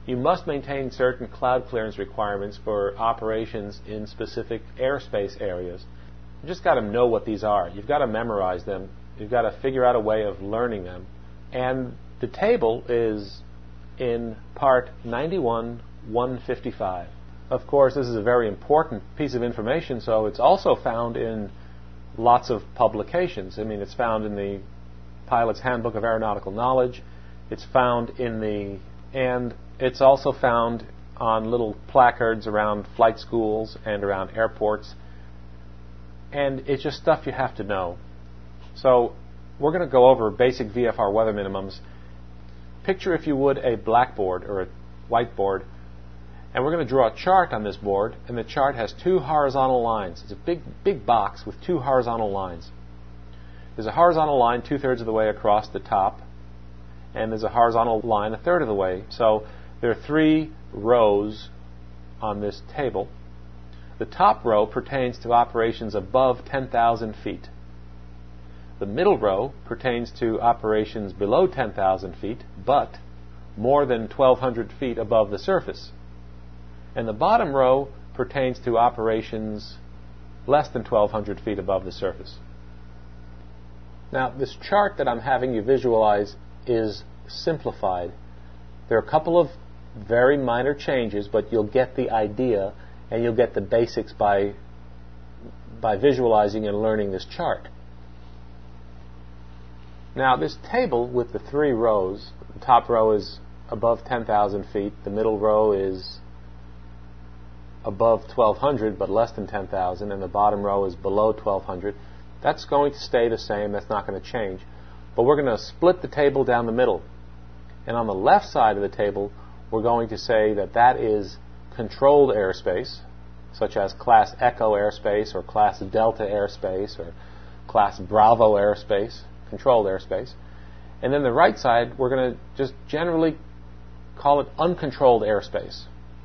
you must maintain certain cloud clearance requirements for operations in specific airspace areas. You just got to know what these are. You've got to memorize them. You've got to figure out a way of learning them. And the table is in part 91-155. Of course, this is a very important piece of information, so it's also found in lots of publications. I mean, it's found in the Pilot's Handbook of Aeronautical Knowledge. It's found and it's also found on little placards around flight schools and around airports. And it's just stuff you have to know. So we're going to go over basic VFR weather minimums. Picture, if you would, a blackboard or a whiteboard. And we're going to draw a chart on this board, and the chart has two horizontal lines. It's a big box with two horizontal lines. There's a horizontal line 2/3 of the way across the top, and there's a horizontal line 1/3 of the way. So there are 3 rows on this table. The top row pertains to operations above 10,000 feet. The middle row pertains to operations below 10,000 feet, but more than 1,200 feet above the surface. And the bottom row pertains to operations less than 1,200 feet above the surface. Now, this chart that I'm having you visualize is simplified. There are a couple of very minor changes, but you'll get the idea, and you'll get the basics by visualizing and learning this chart. Now, this table with the 3 rows, the top row is above 10,000 feet, the middle row is above 1,200 but less than 10,000, and the bottom row is below 1,200. That's going to stay the same. That's not going to change. But we're going to split the table down the middle. And on the left side of the table, we're going to say that that is controlled airspace, such as Class Echo airspace or Class Delta airspace or Class Bravo airspace, controlled airspace. And then the right side, we're going to just generally call it uncontrolled airspace.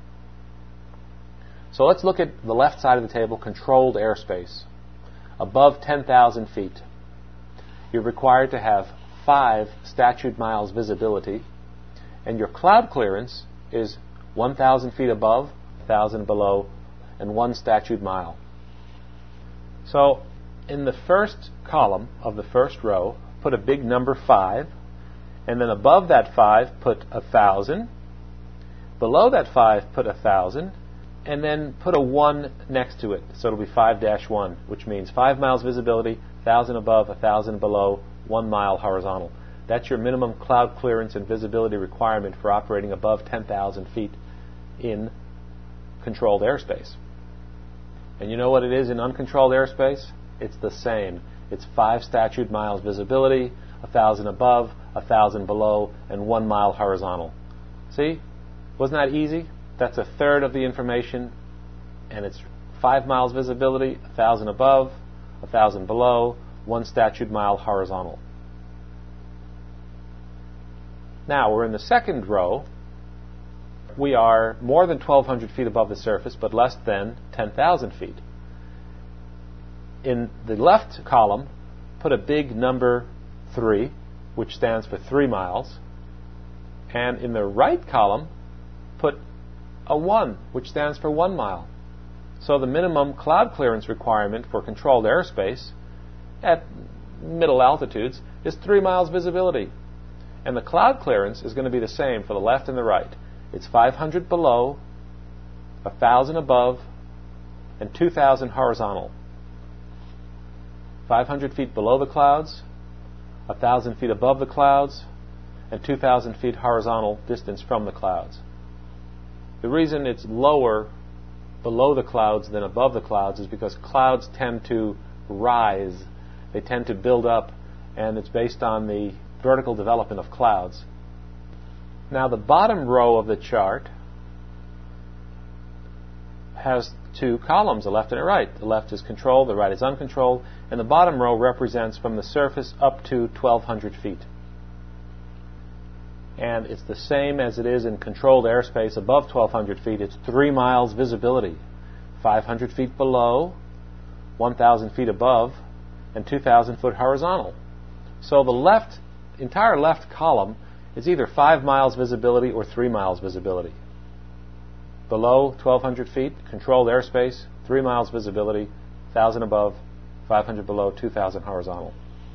So let's look at the left side of the table, controlled airspace. Above 10,000 feet, you're required to have 5 statute miles visibility, and your cloud clearance is 1,000 feet above, 1,000 below, and 1 statute mile. So in the first column of the first row, put a big number 5, and then above that 5, put 1,000. Below that 5, put 1,000. And then put a 1 next to it. So it'll be 5-1, which means 5 miles visibility, 1,000 above, 1,000 below, 1 mile horizontal. That's your minimum cloud clearance and visibility requirement for operating above 10,000 feet in controlled airspace. And you know what it is in uncontrolled airspace? It's the same. It's 5 statute miles visibility, 1,000 above, 1,000 below, and 1 mile horizontal. See? Wasn't that easy? That's 1/3 of the information, and it's 5 miles visibility, 1,000 above, 1,000 below, 1 statute mile horizontal. Now, we're in the second row. We are more than 1,200 feet above the surface, but less than 10,000 feet. In the left column, put a big number 3, which stands for 3 miles. And in the right column, put a 1, which stands for 1 mile. So the minimum cloud clearance requirement for controlled airspace at middle altitudes is 3 miles visibility. And the cloud clearance is going to be the same for the left and the right. It's 500 below, 1,000 above, and 2,000 horizontal. 500 feet below the clouds, 1,000 feet above the clouds, and 2,000 feet horizontal distance from the clouds. The reason it's lower below the clouds than above the clouds is because clouds tend to rise. They tend to build up, and it's based on the vertical development of clouds. Now, the bottom row of the chart has 2 columns, a left and a right. The left is controlled, the right is uncontrolled, and the bottom row represents from the surface up to 1,200 feet. And it's the same as it is in controlled airspace above 1,200 feet. It's 3 miles visibility, 500 feet below, 1,000 feet above, and 2,000 foot horizontal. So the entire left column It's either 5 miles visibility or 3 miles visibility. Below 1,200 feet, controlled airspace, 3 miles visibility, 1,000 above, 500 below, 2,000 horizontal.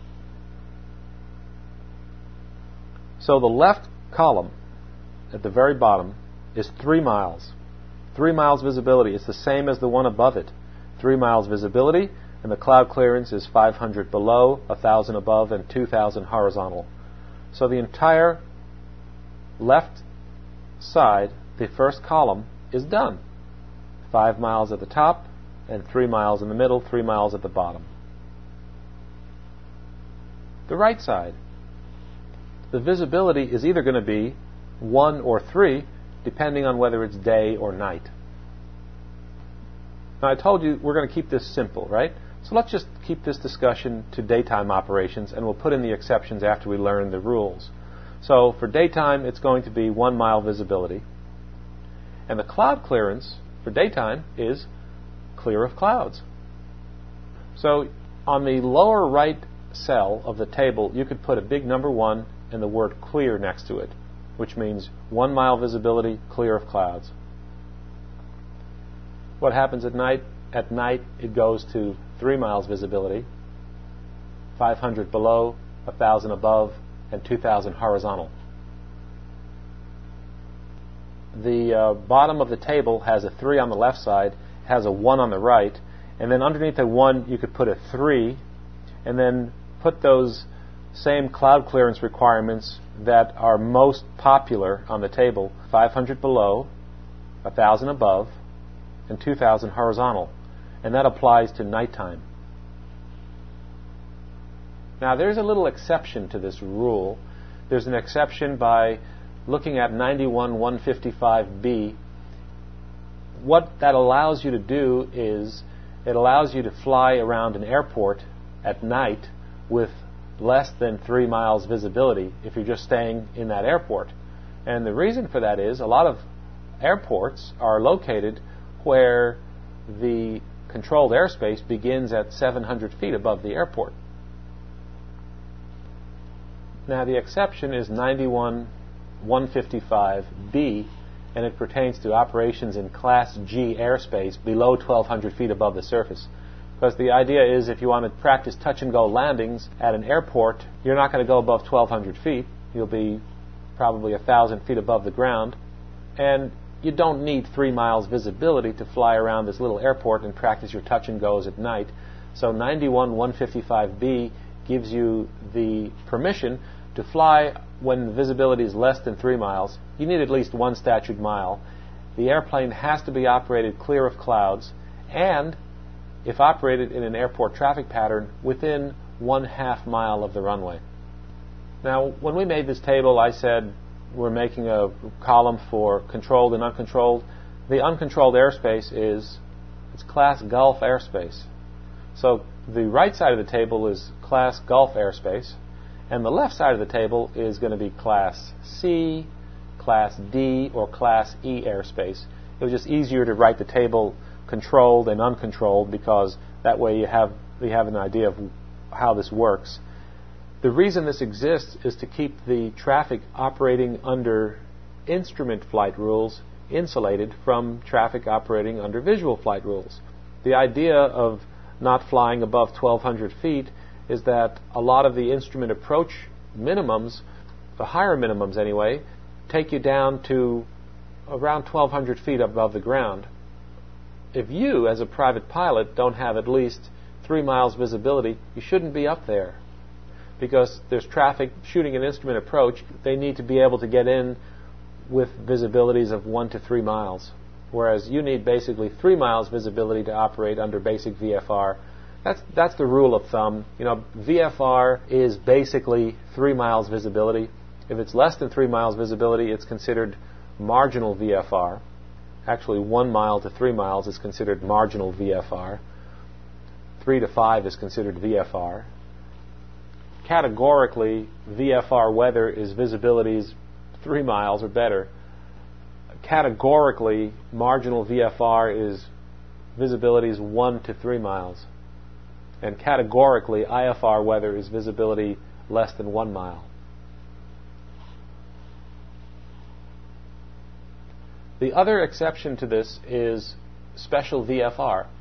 So the left column at the very bottom is 3 miles. 3 miles visibility is the same as the one above it. 3 miles visibility, and the cloud clearance is 500 below, 1,000 above, and 2,000 horizontal. So the entire left side, the first column, is done. 5 miles at the top, and 3 miles in the middle, 3 miles at the bottom. The right side, the visibility is either going to be 1 or 3, depending on whether it's day or night. Now I told you we're going to keep this simple, right? So let's just keep this discussion to daytime operations, and we'll put in the exceptions after we learn the rules. So for daytime, it's going to be 1 mile visibility. And the cloud clearance for daytime is clear of clouds. So on the lower right cell of the table, you could put a big number 1 and the word clear next to it, which means 1 mile visibility, clear of clouds. What happens at night? At night, it goes to 3 miles visibility, 500 below, 1,000 above, and 2,000 horizontal. The bottom of the table has a 3 on the left side, has a 1 on the right, and then underneath the 1 you could put a 3, and then put those same cloud clearance requirements that are most popular on the table: 500 below, 1,000 above, and 2,000 horizontal. And that applies to nighttime. Now there's a little exception to this rule. There's an exception by looking at 91-155B. What that allows you to do is it allows you to fly around an airport at night with less than 3 miles visibility if you're just staying in that airport. And the reason for that is a lot of airports are located where the controlled airspace begins at 700 feet above the airport. Now the exception is 91-155B, and it pertains to operations in Class G airspace below 1,200 feet above the surface. Because the idea is if you want to practice touch-and-go landings at an airport, you're not going to go above 1,200 feet. You'll be probably 1,000 feet above the ground. And you don't need 3 miles visibility to fly around this little airport and practice your touch-and-goes at night. So 91-155B gives you the permission to fly when the visibility is less than 3 miles. You need at least 1 statute mile. The airplane has to be operated clear of clouds, and if operated in an airport traffic pattern, within 1/2 mile of the runway. Now, when we made this table, I said we're making a column for controlled and uncontrolled. The uncontrolled airspace it's Class Gulf airspace. So the right side of the table is Class Gulf airspace, and the left side of the table is going to be Class C, Class D, or Class E airspace. It was just easier to write the table controlled and uncontrolled because that way you have an idea of how this works. The reason this exists is to keep the traffic operating under instrument flight rules insulated from traffic operating under visual flight rules. The idea of not flying above 1,200 feet is that a lot of the instrument approach minimums, the higher minimums anyway, take you down to around 1,200 feet above the ground. If you, as a private pilot, don't have at least 3 miles visibility, you shouldn't be up there. Because there's traffic shooting an instrument approach, they need to be able to get in with visibilities of 1 to 3 miles. Whereas you need basically 3 miles visibility to operate under basic VFR. That's the rule of thumb. You know, VFR is basically 3 miles visibility. If it's less than 3 miles visibility, it's considered marginal VFR. Actually, 1 mile to 3 miles is considered marginal VFR. 3 to 5 is considered VFR. Categorically, VFR weather is visibilities 3 miles or better. Categorically, marginal VFR is visibilities 1 to 3 miles. And categorically, IFR weather is visibility less than 1 mile. The other exception to this is special VFR.